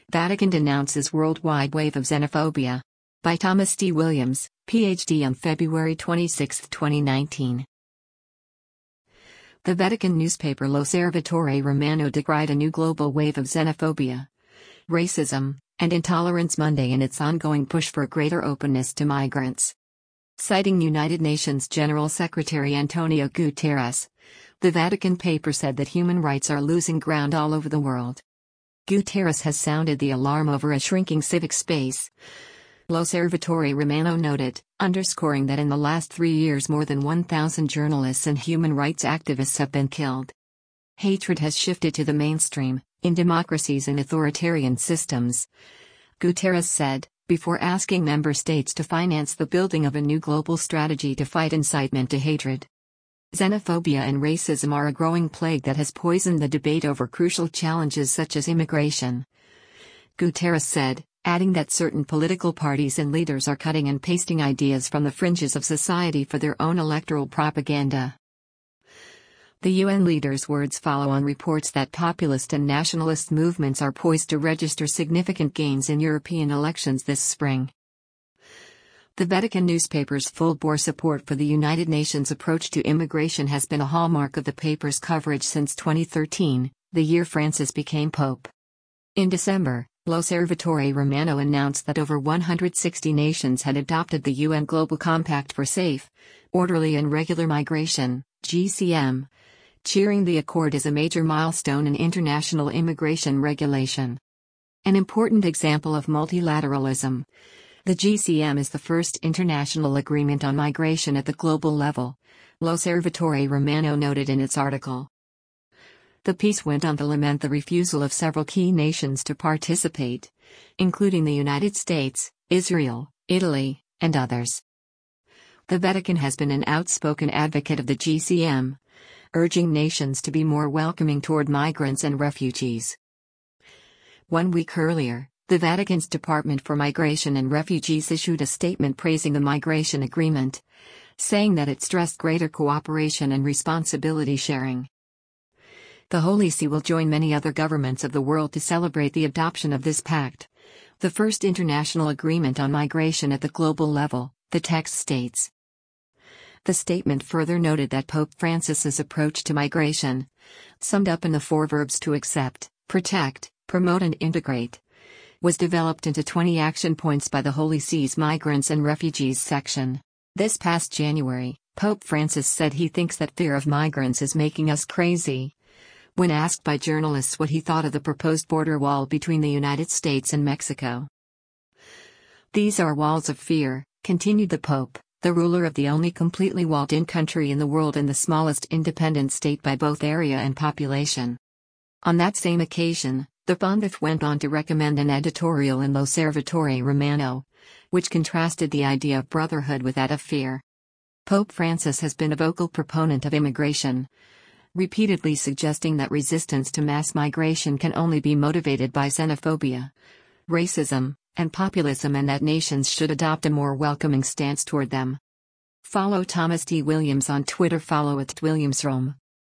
Vatican denounces worldwide wave of xenophobia. By Thomas D. Williams, Ph.D. on February 26, 2019. The Vatican newspaper L'Osservatore Romano decried a new global wave of xenophobia, racism, and intolerance Monday in its ongoing push for greater openness to migrants. Citing United Nations General Secretary Antonio Guterres, the Vatican paper said that human rights are losing ground all over the world. Guterres has sounded the alarm over a shrinking civic space. L'Osservatore Romano noted, underscoring that in the last 3 years more than 1,000 journalists and human rights activists have been killed. Hatred has shifted to the mainstream, in democracies and authoritarian systems, Guterres said, before asking member states to finance the building of a new global strategy to fight incitement to hatred. Xenophobia and racism are a growing plague that has poisoned the debate over crucial challenges such as immigration. Guterres said, adding that certain political parties and leaders are cutting and pasting ideas from the fringes of society for their own electoral propaganda. The UN leaders' words follow on reports that populist and nationalist movements are poised to register significant gains in European elections this spring. The Vatican newspaper's full-bore support for the United Nations approach to immigration has been a hallmark of the paper's coverage since 2013, the year Francis became Pope. In December, L'Osservatore Romano announced that over 160 nations had adopted the UN Global Compact for Safe, Orderly and Regular Migration, GCM. Cheering the accord is a major milestone in international immigration regulation. An important example of multilateralism. The GCM is the first international agreement on migration at the global level, L'Osservatore Romano noted in its article. The piece went on to lament the refusal of several key nations to participate, including the United States, Israel, Italy, and others. The Vatican has been an outspoken advocate of the GCM, urging nations to be more welcoming toward migrants and refugees. 1 week earlier, the Vatican's Department for Migration and Refugees issued a statement praising the migration agreement, saying that it stressed greater cooperation and responsibility sharing. The Holy See will join many other governments of the world to celebrate the adoption of this pact, the first international agreement on migration at the global level, the text states. The statement further noted that Pope Francis's approach to migration, summed up in the 4 verbs to accept, protect, promote and integrate, was developed into 20 action points by the Holy See's Migrants and Refugees section. This past January, Pope Francis said he thinks that fear of migrants is making us crazy. When asked by journalists what he thought of the proposed border wall between the United States and Mexico. These are walls of fear, continued the Pope, the ruler of the only completely walled-in country in the world and the smallest independent state by both area and population. On that same occasion, the Pontiff went on to recommend an editorial in L'Osservatore Romano, which contrasted the idea of brotherhood with that of fear. Pope Francis has been a vocal proponent of immigration, repeatedly suggesting that resistance to mass migration can only be motivated by xenophobia, racism, and populism and that nations should adopt a more welcoming stance toward them. Follow Thomas D. Williams on Twitter. Follow @WilliamsRome.